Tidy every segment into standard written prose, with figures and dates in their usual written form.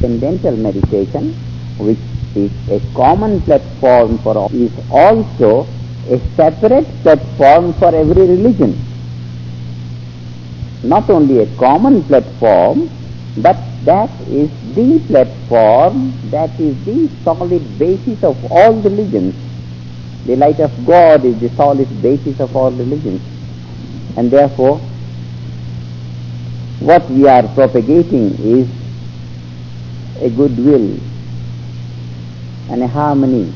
transcendental meditation, which is a common platform for all, is also a separate platform for every religion. Not only a common platform, but that is the platform, that is the solid basis of all religions. The light of God is the solid basis of all religions. And therefore, what we are propagating is a goodwill and a harmony.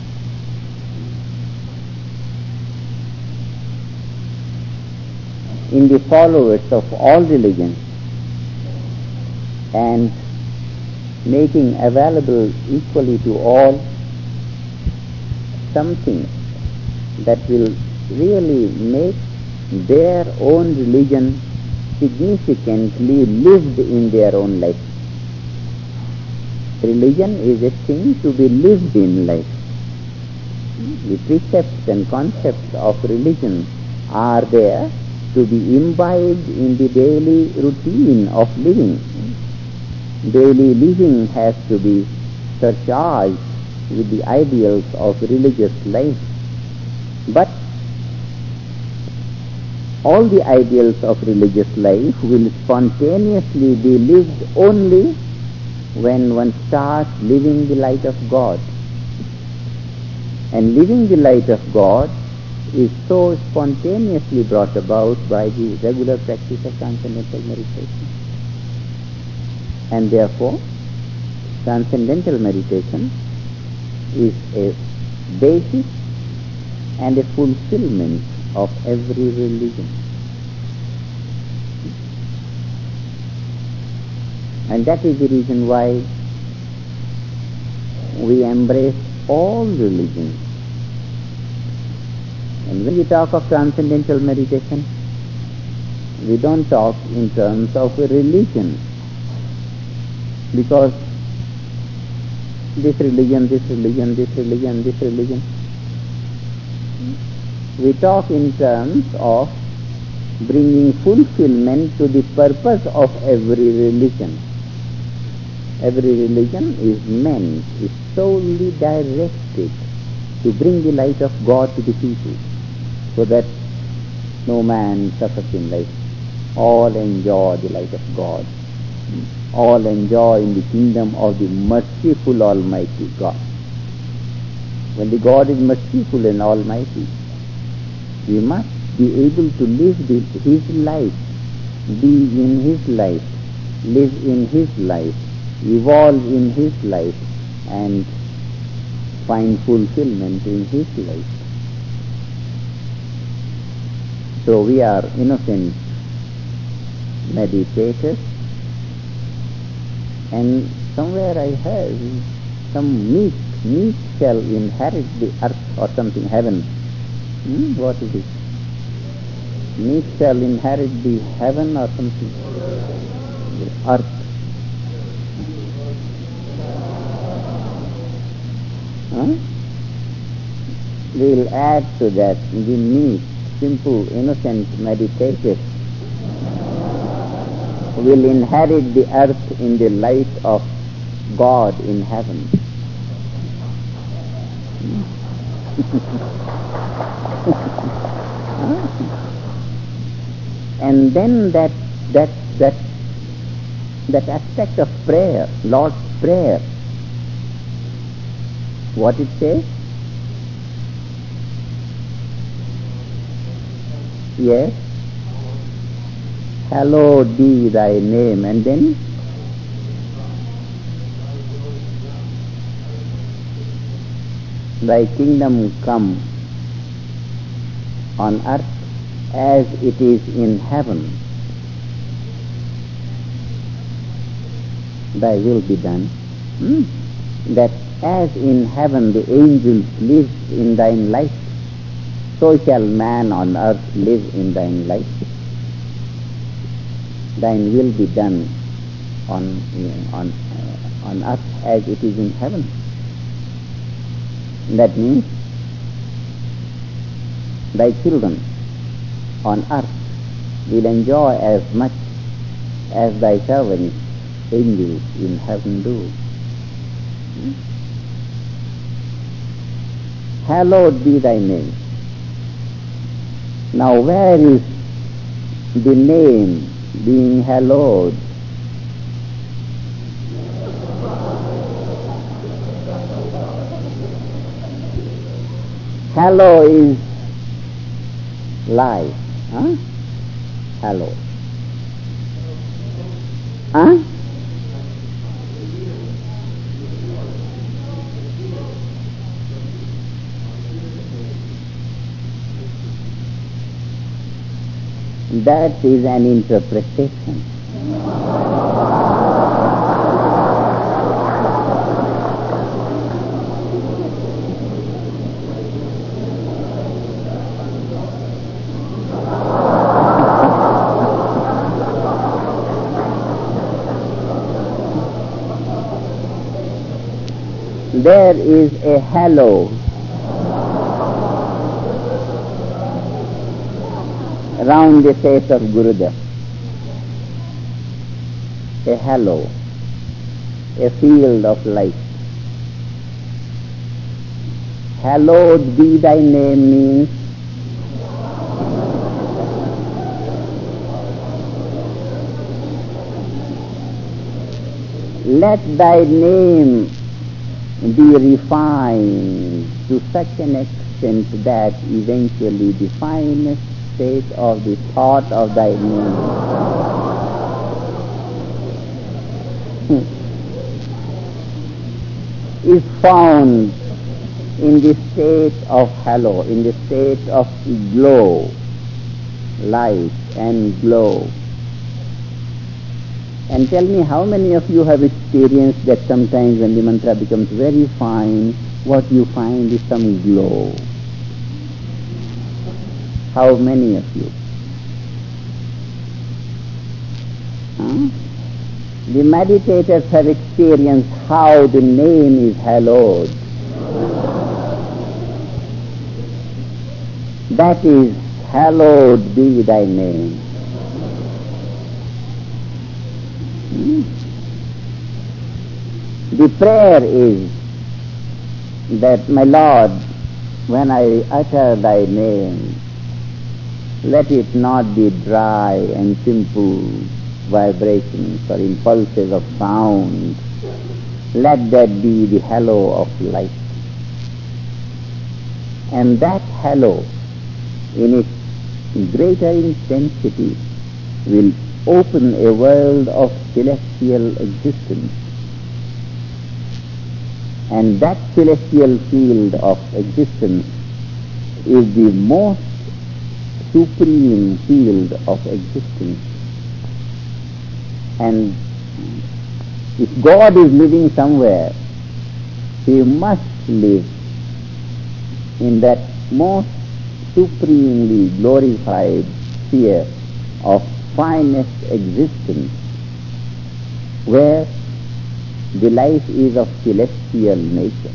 In the followers of all religions, and making available equally to all something that will really make their own religion significantly lived in their own life. Religion is a thing to be lived in life. The precepts and concepts of religion are there to be imbibed in the daily routine of living. Daily living has to be surcharged with the ideals of religious life. But all the ideals of religious life will spontaneously be lived only when one starts living the light of God. And living the light of God is so spontaneously brought about by the regular practice of transcendental meditation. And therefore, transcendental meditation is a basis and a fulfillment of every religion. And that is the reason why we embrace all religions. And when we talk of transcendental meditation, we don't talk in terms of a religion, because this religion, this religion, this religion, this religion. We talk in terms of bringing fulfillment to the purpose of every religion. Every religion is solely directed to bring the light of God to the people, so that no man suffers in life. All enjoy the light of God. All enjoy in the kingdom of the merciful Almighty God. When the God is merciful and almighty, we must be able to live His life, be in His life, live in His life, evolve in His life, and find fulfillment in His life. So we are innocent meditators, and somewhere I heard some meek shall inherit the earth or something, heaven. What is it? Meek shall inherit the heaven or something, the earth. We will add to that, the meek, simple, innocent meditators will inherit the earth in the light of God in heaven. And then that aspect of prayer, Lord's Prayer, what it says? Yes. Hallowed be thy name, and then thy kingdom come on earth as it is in heaven. Thy will be done. That as in heaven the angels live in thine light, so shall man on earth live in thine light. Thine will be done on earth as it is in heaven. That means thy children on earth will enjoy as much as thy servants angels in heaven do. Hallowed be thy name. Now where is the name being hallowed? Hallow is life. Huh? Hallow. Huh? That is an interpretation. There is a hallow around the face of Gurudev, a halo, a field of light. Hallowed be thy name means let thy name be refined to such an extent that eventually the finest state of the thought of thy name is found in the state of halo, in the state of glow, light and glow. And tell me, how many of you have experienced that sometimes when the mantra becomes very fine, what you find is some glow? How many of you? The meditators have experienced how the name is hallowed. That is, hallowed be thy name. The prayer is that, my Lord, when I utter thy name, let it not be dry and simple vibrations or impulses of sound. Let that be the halo of light. And that halo, in its greater intensity, will open a world of celestial existence. And that celestial field of existence is the most supreme field of existence. And if God is living somewhere, He must live in that most supremely glorified sphere of finest existence, where the life is of celestial nature.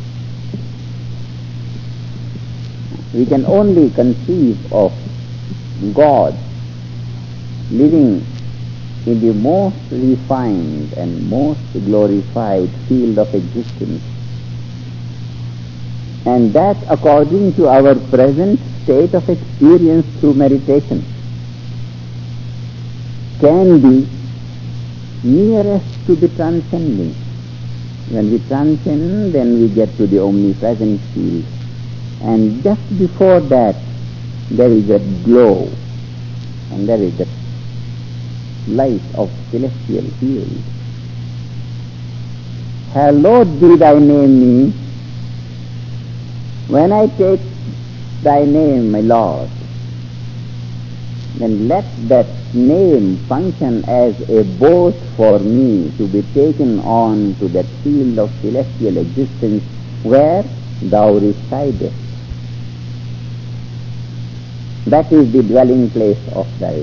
We can only conceive of God living in the most refined and most glorified field of existence, and that according to our present state of experience through meditation can be nearest to the transcending. When we transcend, then we get to the omnipresent field, and just before that there is that glow, and there is that light of celestial field. Hallowed be thy name means, when I take thy name, my Lord, then let that name function as a boat for me to be taken on to that field of celestial existence where thou residest. That is the dwelling place of thy.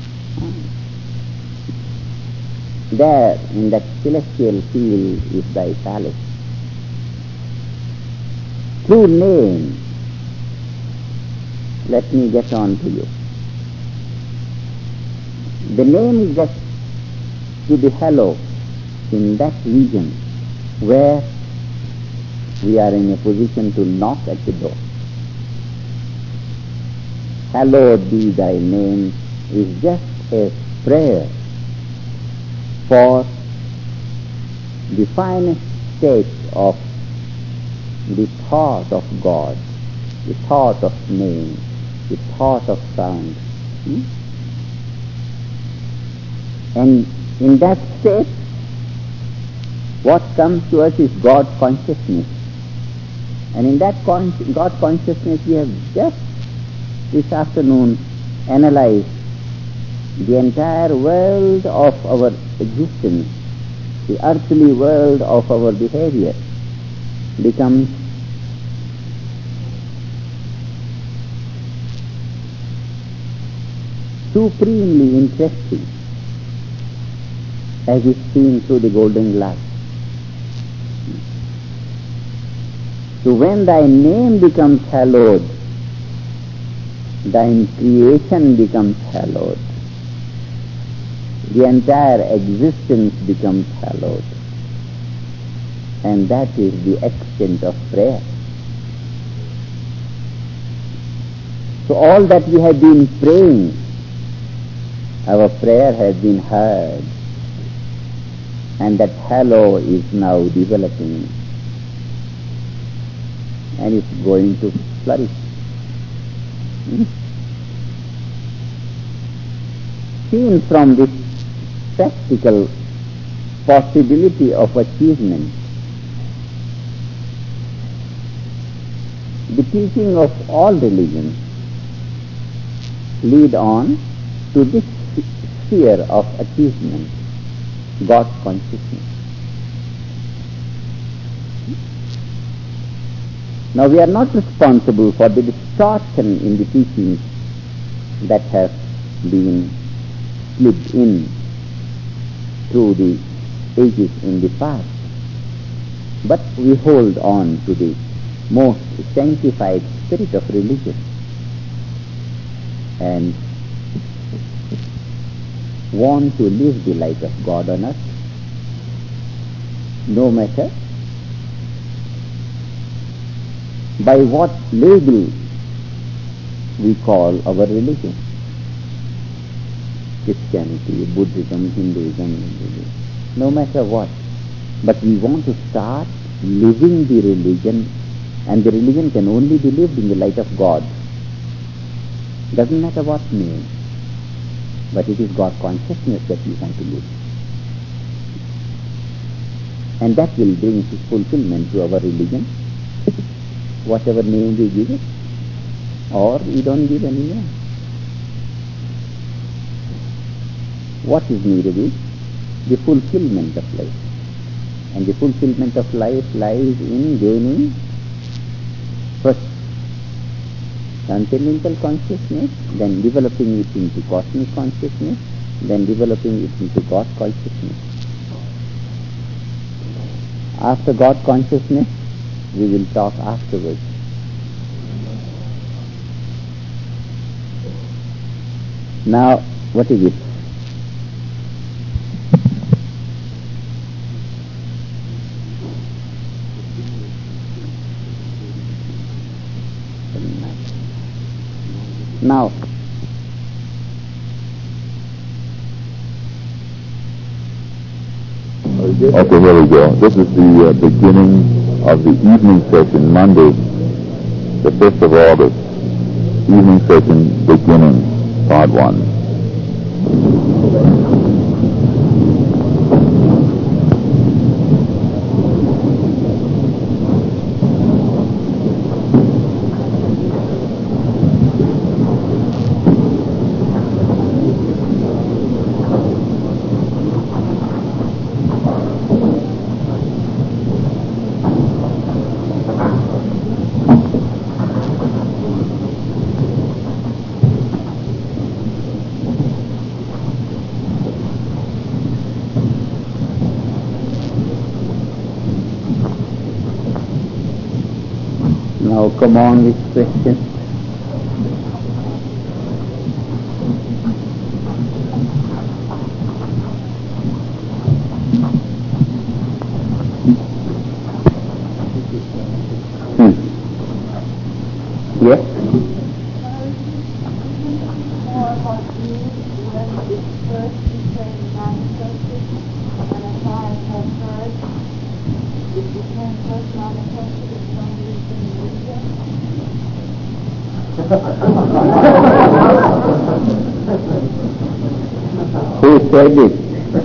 There in that celestial field is thy palace. Through name, let me get on to you. The name gets to be hallowed in that region where we are in a position to knock at the door. Hallowed be thy name is just a prayer for the finest state of the thought of God, the thought of name, the thought of sound. And in that state, what comes to us is God consciousness. And in that God consciousness, we have just this afternoon analyzed the entire world of our existence, the earthly world of our behavior becomes supremely interesting as is seen through the golden glass. So when thy name becomes hallowed, thine creation becomes hallowed. The entire existence becomes hallowed. And that is the extent of prayer. So all that we have been praying, our prayer has been heard. And that hallow is now developing. And it's going to flourish. Seen from this practical possibility of achievement, the teaching of all religions lead on to this sphere of achievement, God consciousness. Now we are not responsible for the distortion in the teachings that have been slipped in through the ages in the past, but we hold on to the most sanctified spirit of religion and want to live the life of God on earth, no matter by what label we call our religion. Christianity, Buddhism, Hinduism, no matter what. But we want to start living the religion, and the religion can only be lived in the light of God. Doesn't matter what name, but it is God consciousness that we want to live. And that will bring fulfillment to our religion, whatever name we give it, or we don't give any name. What is needed is the fulfillment of life. And the fulfillment of life lies in gaining first transcendental consciousness, then developing it into cosmic consciousness, then developing it into God consciousness. After God consciousness, we will talk afterwards. Now, what is it? Now, okay, here we go. This is the beginning of the evening session, Monday, the 5th of August. Evening session beginning, part 1. Now come on with questions. Who said it?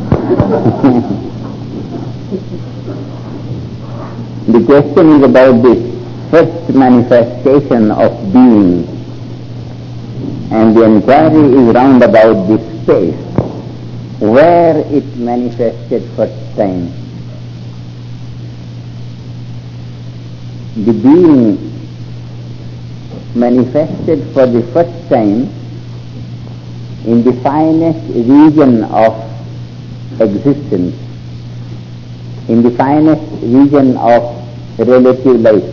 The question is about this first manifestation of being, and the inquiry is round about this space, where it manifested first time. The being manifested for the first time in the finest region of existence, in the finest region of relative life.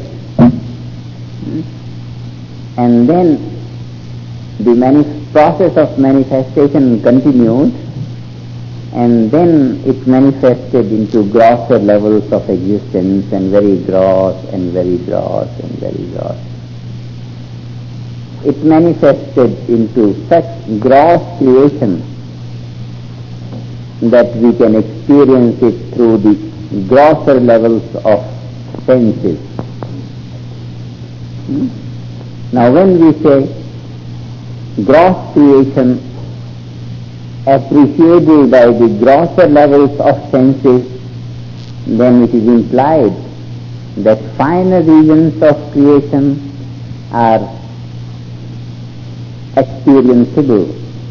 And then the process of manifestation continued, and then it manifested into grosser levels of existence, and very gross and very gross and very gross. It manifested into such gross creation that we can experience it through the grosser levels of senses. Now when we say gross creation appreciable by the grosser levels of senses, then it is implied that finer regions of creation are experienceable,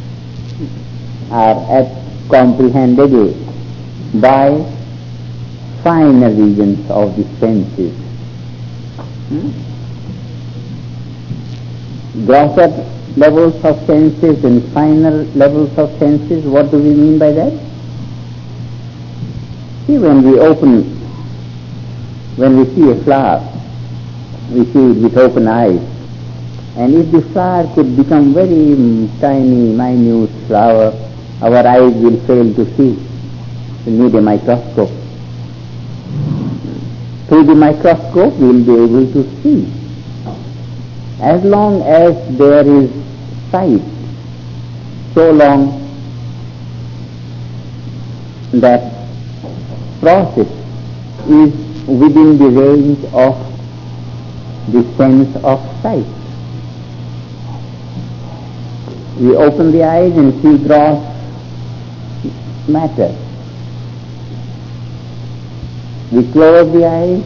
are comprehensible by finer regions of the senses. Grosser levels of senses and finer levels of senses, what do we mean by that? See, when we see a flower, we see it with open eyes. And if the flower could become very tiny, minute flower, our eyes will fail to see. We need a microscope. Through the microscope we will be able to see. As long as there is sight, so long that process is within the range of the sense of sight. We open the eyes and see gross matter. We close the eyes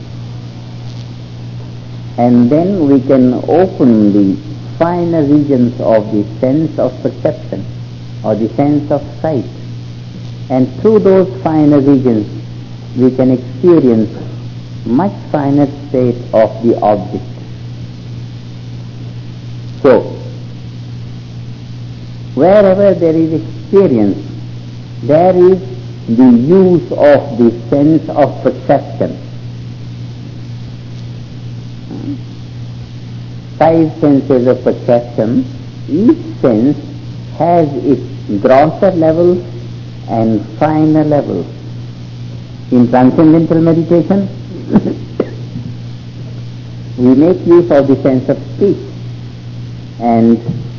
and then we can open the finer regions of the sense of perception or the sense of sight. And through those finer regions we can experience much finer state of the object. So, wherever there is experience, there is the use of the sense of perception. 5 senses of perception, each sense has its grosser levels and finer levels. In transcendental meditation, we make use of the sense of speech and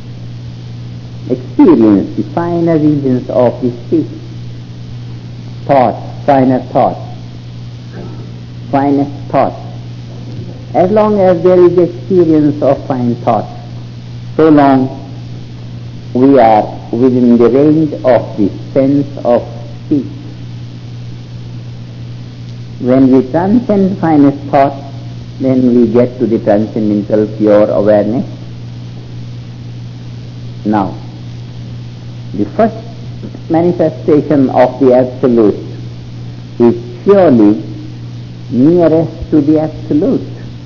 experience the finer regions of the speech, thoughts, finest thoughts. As long as there is experience of fine thoughts, so long we are within the range of the sense of speech. When we transcend finest thought, then we get to the transcendental pure awareness. Now, the first manifestation of the Absolute is surely nearest to the Absolute.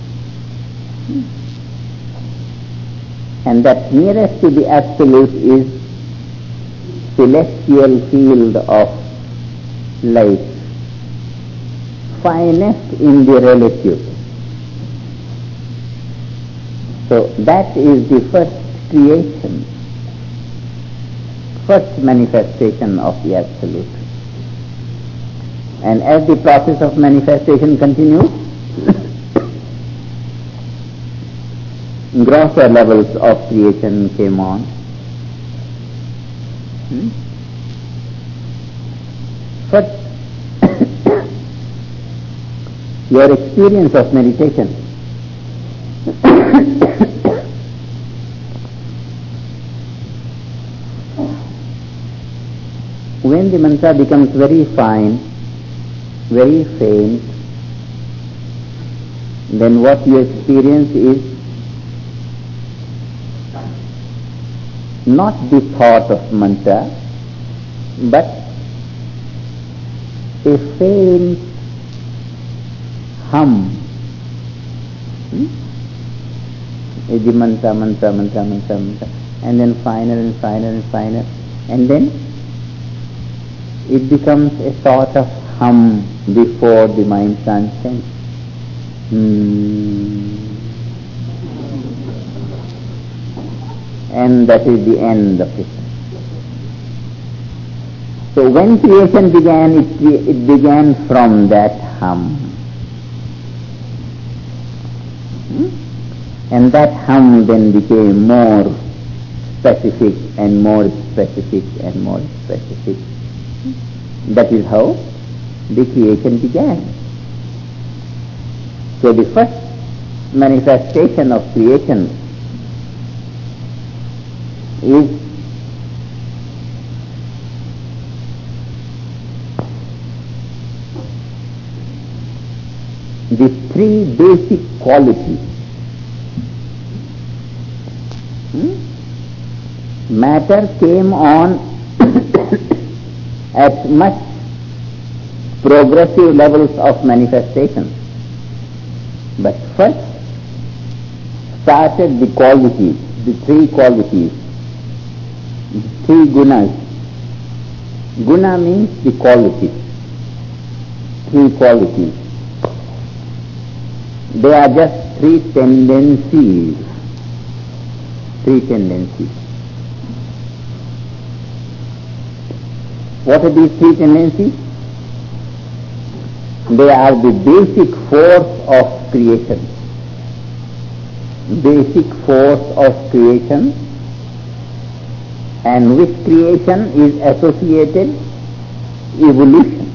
And that nearest to the Absolute is celestial field of light, finest in the relative. So that is the first creation, first manifestation of the Absolute. And as the process of manifestation continues, grosser levels of creation came on. First, your experience of meditation. When the mantra becomes very fine, very faint, then what you experience is not the thought of mantra, but a faint hum. The mantra, and then finer and finer and finer, and then it becomes a sort of hum before the mind transcends. And that is the end of it. So when creation began, it began from that hum. And that hum then became more specific and more specific and more specific. That is how the creation began. So the first manifestation of creation is the three basic qualities. Matter came on at much progressive levels of manifestation. But first started the qualities, the three qualities, the three gunas. Guna means the quality, three qualities. They are just three tendencies. Three tendencies. What are these three tendencies? They are the basic force of creation. Basic force of creation, and with creation is associated evolution.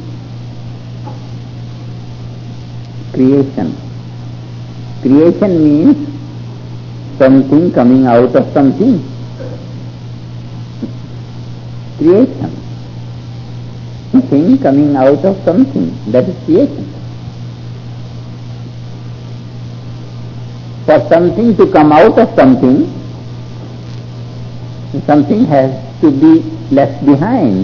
Creation. Creation means something coming out of something. Creation. Something coming out of something. That is creation. For something to come out of something, something has to be left behind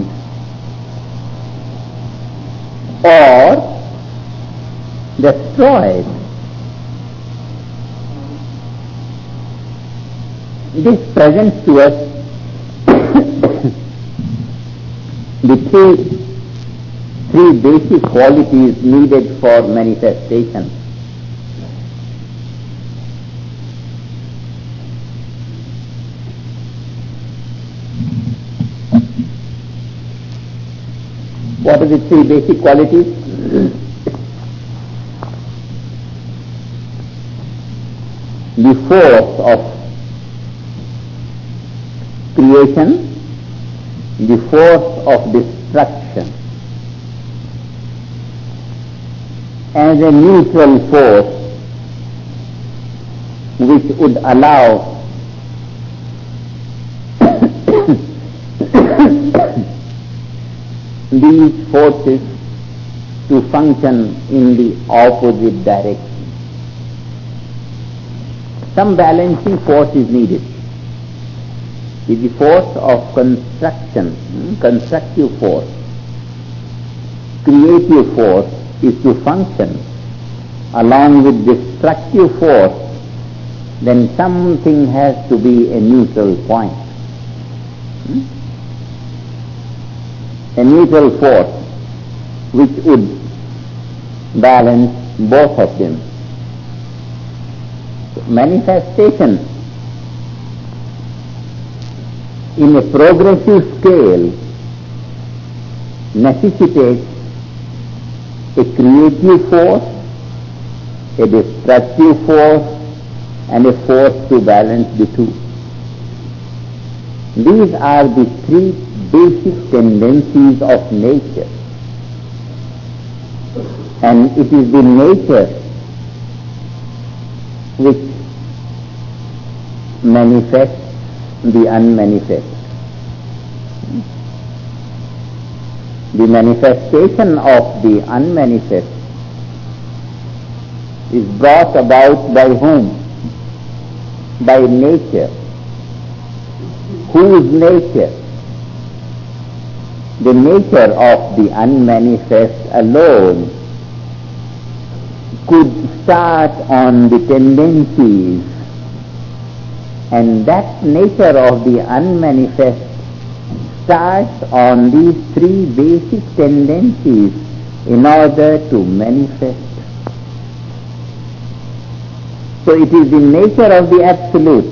or destroyed. This presents to us the three basic qualities needed for manifestation. What are the three basic qualities? The force of creation, the force of destruction, and a neutral force which would allow these forces to function in the opposite direction. Some balancing force is needed. Is the force of construction, constructive force. Creative force is to function along with destructive force, then something has to be a neutral point. A neutral force which would balance both of them. Manifestation in a progressive scale necessitates a creative force, a destructive force, and a force to balance the two. These are the three basic tendencies of nature. And it is the nature which manifests the unmanifest. The manifestation of the unmanifest is brought about by whom? By nature. Whose nature? The nature of the unmanifest alone could start on the tendencies, and that nature of the unmanifest starts on these three basic tendencies in order to manifest. So it is the nature of the Absolute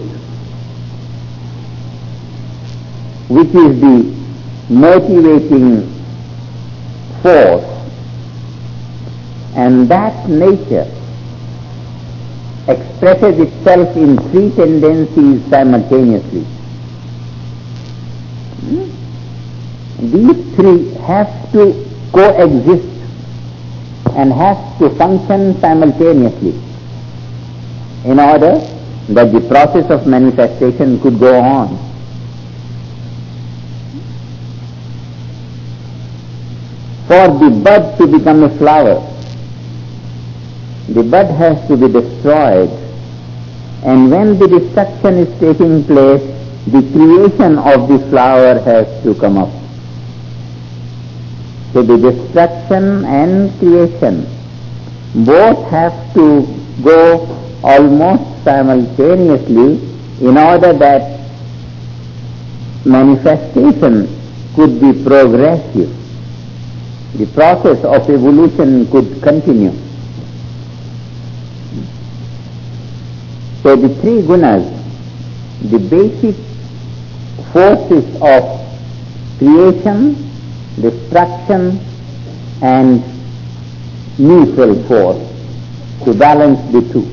which is the motivating force, and that nature expresses itself in three tendencies simultaneously. These three have to coexist and have to function simultaneously in order that the process of manifestation could go on. For the bud to become a flower, the bud has to be destroyed, and when the destruction is taking place, the creation of the flower has to come up. So the destruction and creation both have to go almost simultaneously in order that manifestation could be progressive. The process of evolution could continue. So the three gunas, the basic forces of creation, destruction and neutral force, to balance the two.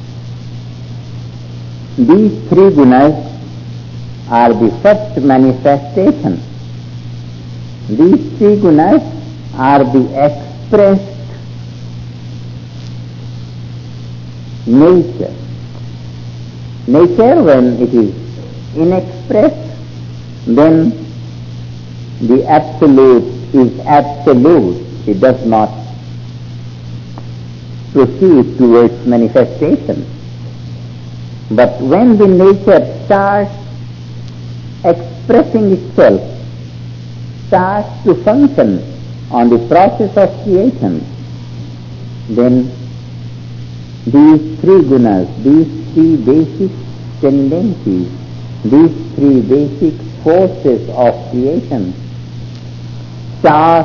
These three gunas are the first manifestation. These three gunas are the expressed nature. Nature, when it is inexpressed, then the Absolute is absolute. It does not proceed towards manifestation. But when the nature starts expressing itself, starts to function on the process of creation, then these three gunas, these three basic tendencies, these three basic forces of creation start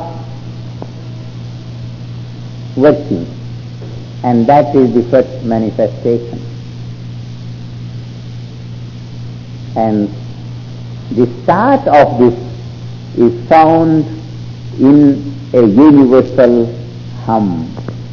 working, and that is the first manifestation. And the start of this is found in a universal hum,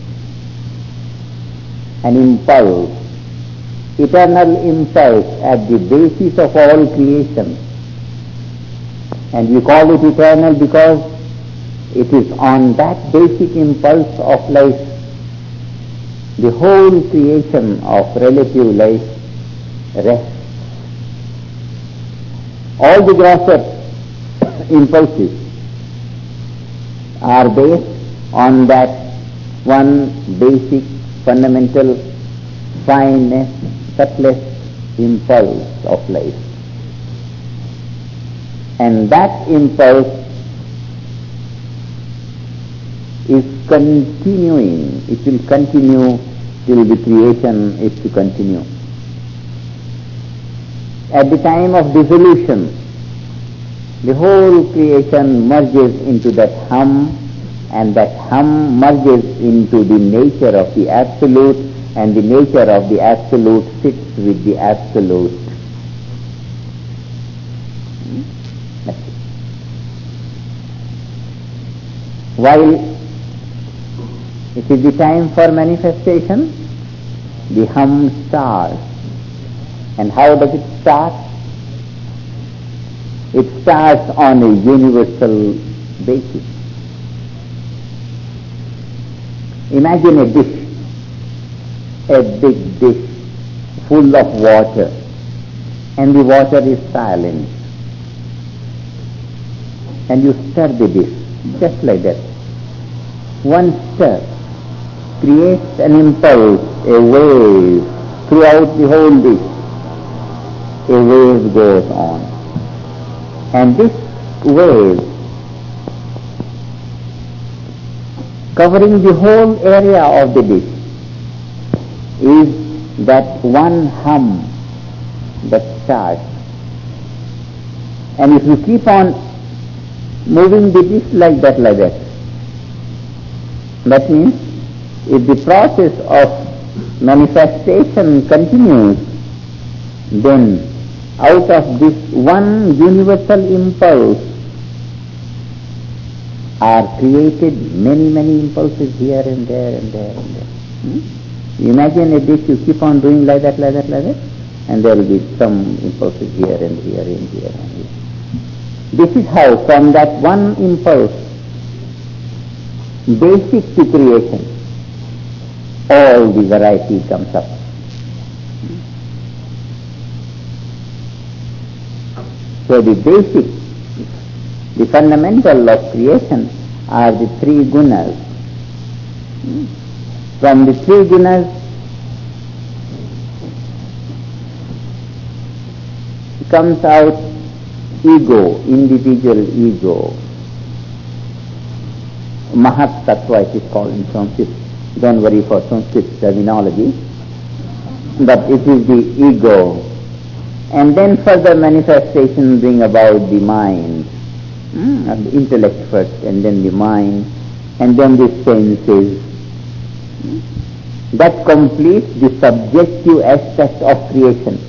an impulse, eternal impulse at the basis of all creation. And we call it eternal because it is on that basic impulse of life the whole creation of relative life rests. All the grosser impulses are based on that one basic, fundamental, finest, subtlest impulse of life. And that impulse is continuing. It will continue till the creation is to continue. At the time of dissolution, the whole creation merges into that hum, and that hum merges into the nature of the Absolute, and the nature of the Absolute sits with the Absolute. While it is the time for manifestation, the hum starts. And how does it start? It starts on a universal basis. Imagine a dish, a big dish full of water, and the water is silent. And you stir the dish, just like that. One stir creates an impulse, a wave throughout the whole dish. A wave goes on. And this wave, covering the whole area of the dish, is that one hum that starts. And if you keep on moving the dish like that, that means if the process of manifestation continues, then out of this one universal impulse are created many impulses here and there and there and there. Imagine a dish, you keep on doing like that, and there will be some impulses here and here and here and here. This is how from that one impulse, basic to creation, all the variety comes up. So the basic, the fundamental of creation are the three gunas. From the three gunas comes out ego, individual ego. Mahat Tattva it is called in Sanskrit. Don't worry for Sanskrit terminology. But it is the ego. And then further manifestation bring about the mind. The intellect first, and then the mind, and then the senses. That completes the subjective aspect of creation.